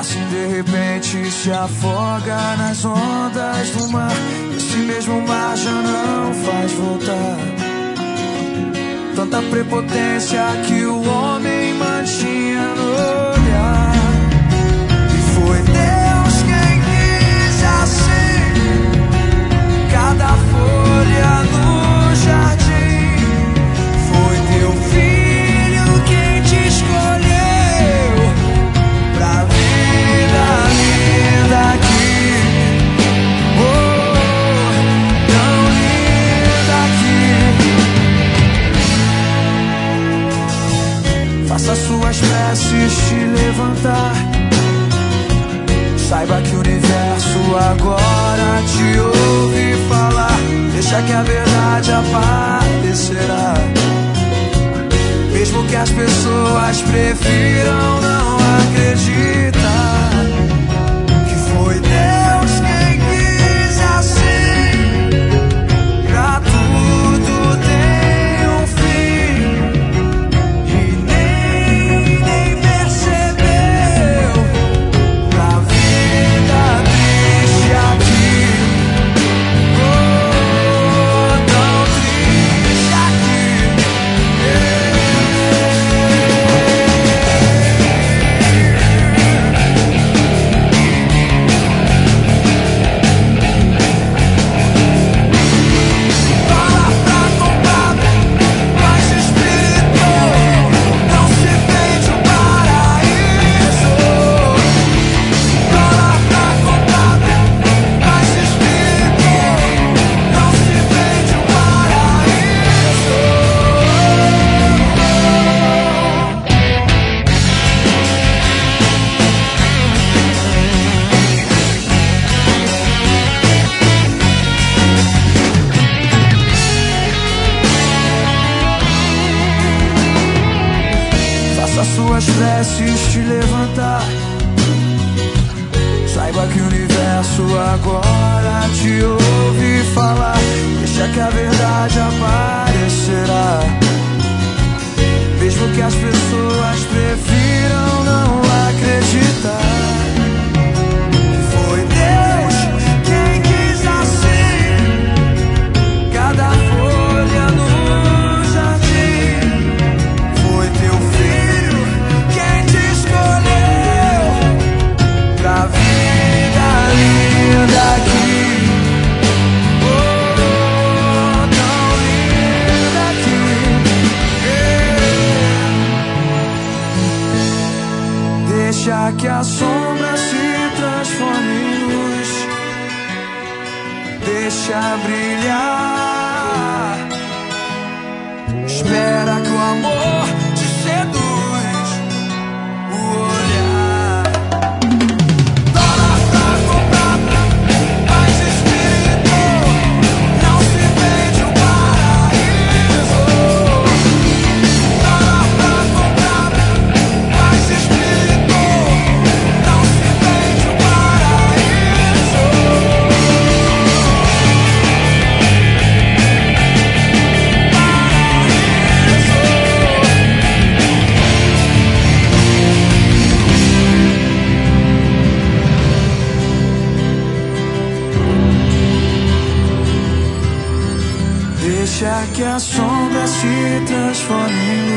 assim de repente se afoga nas ondas do mar. Esse mesmo mar já não faz voltar. Tanta prepotência que o homem mantinha no olhar. E foi Deus quem quis assim cada folha no jardim. Foi teu filho quem te escolheu pra vida linda aqui. Oh, tão linda aqui. Faça suas preces te levantar. Saiba que o universo agora te ouve falar. Deixa que a verdade aparecerá. Mesmo que as pessoas prefiram não acreditar. Que foi Deus quem quis assim. Pra tudo tem um fim. E nem percebeu. Pra vida triste aqui. Oh, tão triste aqui. Fala pra comprar, mas espírito não se vende o paraíso. Fala pra comprar, mas espírito não se vende o paraíso. Faça suas preces te levantar. Saiba que o universo agora te ouve falar. Deixa que a verdade aparecerá. Mesmo que as pessoas prefiram não acreditar. Foi Deus quem quis assim cada folha no jardim. Foi teu filho quem te escolheu pra vida linda aqui. Oh, tão linda aqui. Deixa que a sombra se transforme em luz. Deixa brilhar. Espera que o amor te seduz. O olhar. Dólar pra comprar, mas espírito não se vende o paraíso. Dólar pra comprar, mas espírito não se vende o paraíso. Deixa que a sombra se transforme em